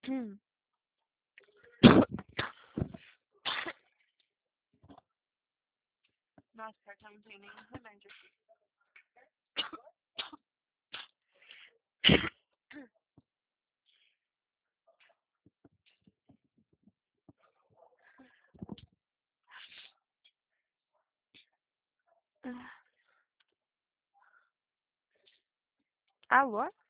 Nossa, pior que eu não tenho nenhum remédio aqui. Alô?